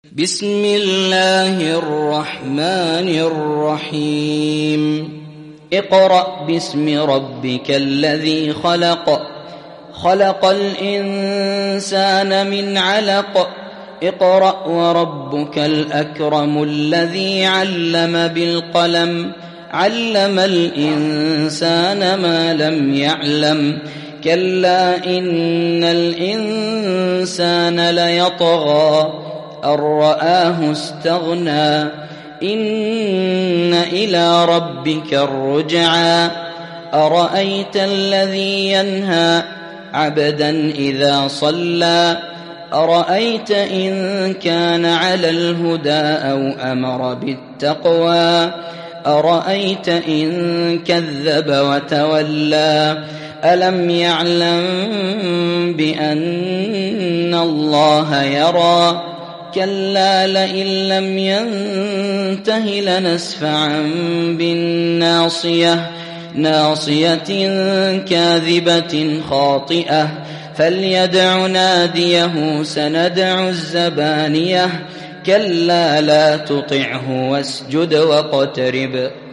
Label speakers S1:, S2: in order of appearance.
S1: بسم الله الرحمن الرحيم اقرأ باسم ربك الذي خلق الإنسان من علق اقرأ وربك الأكرم الذي علم بالقلم علم الإنسان ما لم يعلم كلا إن الإنسان ليطغى أن رآه استغنى إن إلى ربك الرجعى أرأيت الذي ينهى عبدا إذا صلى أرأيت إن كان على الهدى أو أمر بالتقوى أرأيت إن كذب وتولى ألم يعلم بأن الله يرى كلا لئن لم ينته لنسفعا بالناصية ناصية كاذبة خاطئة فليدع ناديه سندع الزبانية كلا لا تطعه واسجد واقترب